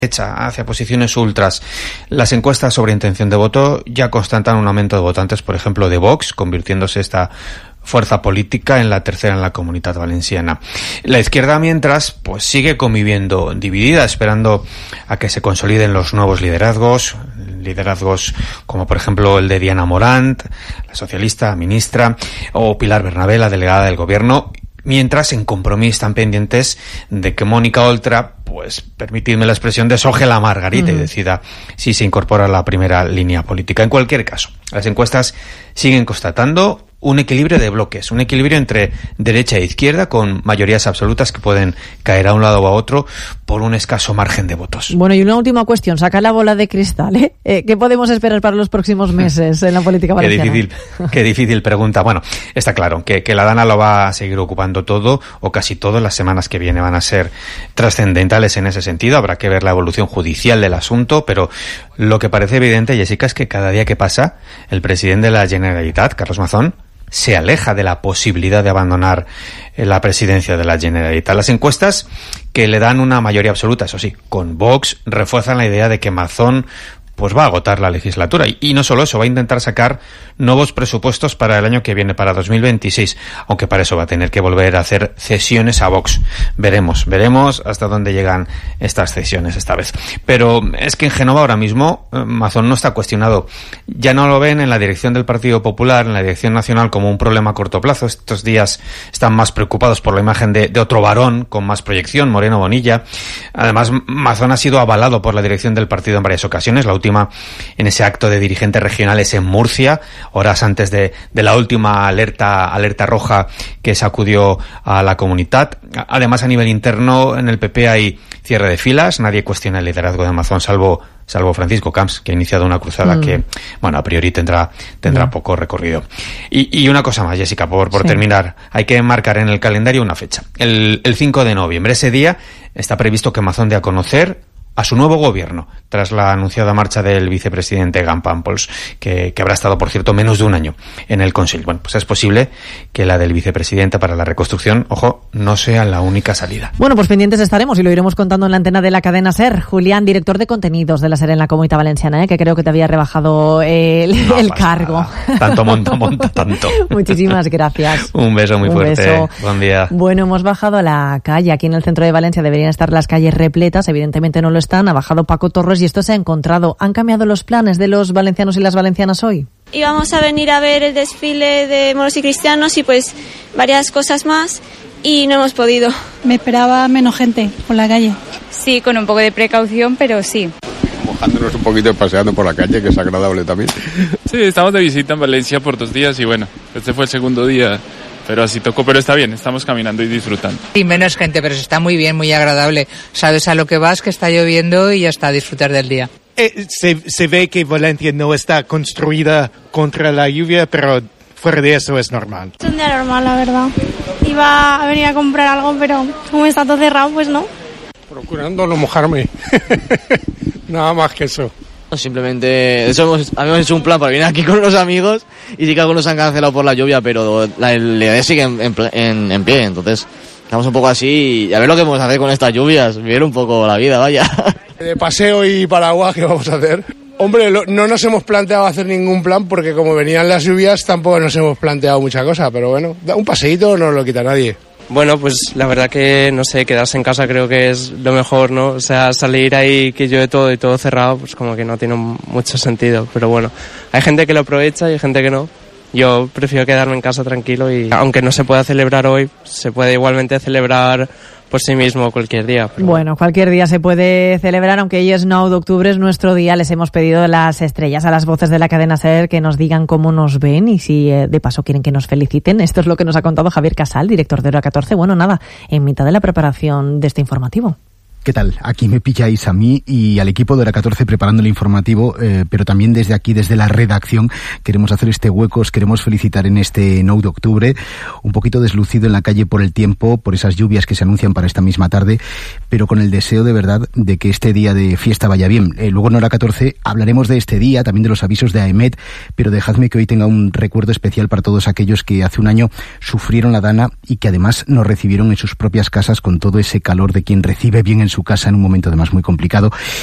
hacia posiciones ultras. Las encuestas sobre intención de voto ya constatan un aumento de votantes, por ejemplo, de Vox, convirtiéndose esta fuerza política en la tercera en la Comunitat Valenciana. La izquierda, mientras, pues sigue conviviendo dividida, esperando a que se consoliden los nuevos liderazgos como por ejemplo el de Diana Morant, la socialista ministra, o Pilar Bernabé, la delegada del gobierno, mientras en Compromís están pendientes de que Mónica Oltra, pues permitidme la expresión, deshoje la margarita y decida si se incorpora a la primera línea política. En cualquier caso, las encuestas siguen constatando un equilibrio de bloques, un equilibrio entre derecha e izquierda con mayorías absolutas que pueden caer a un lado o a otro por un escaso margen de votos. Bueno, y una última cuestión, saca la bola de cristal, ¿eh? ¿Qué podemos esperar para los próximos meses en la política valenciana? Qué difícil pregunta. Bueno, está claro que la Dana lo va a seguir ocupando todo o casi todo. Las semanas que vienen van a ser trascendentales en ese sentido. Habrá que ver la evolución judicial del asunto, pero lo que parece evidente, Jessica, es que cada día que pasa, el presidente de la Generalitat, Carlos Mazón, se aleja de la posibilidad de abandonar la presidencia de la Generalitat. Las encuestas que le dan una mayoría absoluta, eso sí, con Vox, refuerzan la idea de que Mazón pues va a agotar la legislatura. Y no solo eso, va a intentar sacar nuevos presupuestos para el año que viene, para 2026, aunque para eso va a tener que volver a hacer cesiones a Vox. Veremos hasta dónde llegan estas cesiones esta vez. Pero es que en Génova ahora mismo Mazón no está cuestionado. Ya no lo ven en la dirección del Partido Popular, en la dirección nacional, como un problema a corto plazo. Estos días están más preocupados por la imagen de otro varón con más proyección, Moreno Bonilla. Además, Mazón ha sido avalado por la dirección del partido en varias ocasiones, la última en ese acto de dirigentes regionales en Murcia, horas antes de la última alerta roja que sacudió a la Comunitat. Además, a nivel interno, en el PP hay cierre de filas, nadie cuestiona el liderazgo de Mazón, salvo Francisco Camps, que ha iniciado una cruzada que, bueno, a priori tendrá poco recorrido. Y una cosa más, Jessica, por terminar, hay que marcar en el calendario una fecha. El 5 de noviembre, ese día, está previsto que Mazón dé a conocer a su nuevo gobierno, tras la anunciada marcha del vicepresidente Gan Pampols, que habrá estado, por cierto, menos de un año en el Consell. Bueno, pues es posible que la del vicepresidente para la reconstrucción, ojo, no sea la única salida. Bueno, pues pendientes estaremos y lo iremos contando en la antena de la cadena SER. Julián, director de contenidos de la SER en la Comunitat Valenciana, que creo que te había rebajado el cargo. Nada. Tanto monta tanto. Muchísimas gracias. Un beso muy fuerte. Beso. Buen día. Bueno, hemos bajado a la calle. Aquí en el centro de Valencia deberían estar las calles repletas. Evidentemente no lo están. Ha bajado Paco Torres y esto se ha encontrado. ¿Han cambiado los planes de los valencianos y las valencianas hoy? Íbamos a venir a ver el desfile de moros y cristianos y pues varias cosas más y no hemos podido. Me esperaba menos gente por la calle. Sí, con un poco de precaución, pero sí. Mojándonos un poquito paseando por la calle, que es agradable también. Sí, estamos de visita en Valencia por 2 días y bueno, este fue el segundo día. Pero así tocó, pero está bien, estamos caminando y disfrutando. Sí, menos gente, pero está muy bien, muy agradable. Sabes a lo que vas, que está lloviendo y ya está, a disfrutar del día. Se ve que Valencia no está construida contra la lluvia, pero fuera de eso es normal. Es un día normal, la verdad. Iba a venir a comprar algo, pero como está todo cerrado, pues no. Procurando no mojarme. Nada más que eso. Simplemente habíamos hecho un plan para venir aquí con unos amigos y sí que algunos han cancelado por la lluvia, pero la idea sigue en pie, entonces estamos un poco así y a ver lo que vamos a hacer con estas lluvias, vivir un poco la vida, vaya. De paseo y paraguas, ¿qué vamos a hacer? Hombre, no nos hemos planteado hacer ningún plan porque como venían las lluvias tampoco nos hemos planteado mucha cosa, pero bueno, un paseíto no lo quita nadie. Bueno, pues la verdad que, no sé, quedarse en casa creo que es lo mejor, ¿no? O sea, salir ahí que llueve todo y todo cerrado, pues como que no tiene mucho sentido. Pero bueno, hay gente que lo aprovecha y hay gente que no. Yo prefiero quedarme en casa tranquilo y aunque no se pueda celebrar hoy, se puede igualmente celebrar por sí mismo cualquier día. Pero... Bueno, cualquier día se puede celebrar, aunque hoy es 9 de octubre, es nuestro día. Les hemos pedido las estrellas a las voces de la cadena SER que nos digan cómo nos ven y si de paso quieren que nos feliciten. Esto es lo que nos ha contado Javier Casal, director de Hora 14. Bueno, nada, en mitad de la preparación de este informativo. ¿Qué tal? Aquí me pilláis a mí y al equipo de Hora 14 preparando el informativo, pero también desde aquí, desde la redacción, queremos hacer este hueco, os queremos felicitar en este 9 de octubre, un poquito deslucido en la calle por el tiempo, por esas lluvias que se anuncian para esta misma tarde, pero con el deseo de verdad de que este día de fiesta vaya bien. Luego en Hora 14 hablaremos de este día, también de los avisos de AEMET, pero dejadme que hoy tenga un recuerdo especial para todos aquellos que hace un año sufrieron la Dana y que además nos recibieron en sus propias casas con todo ese calor de quien recibe bien en su casa en un momento además muy complicado.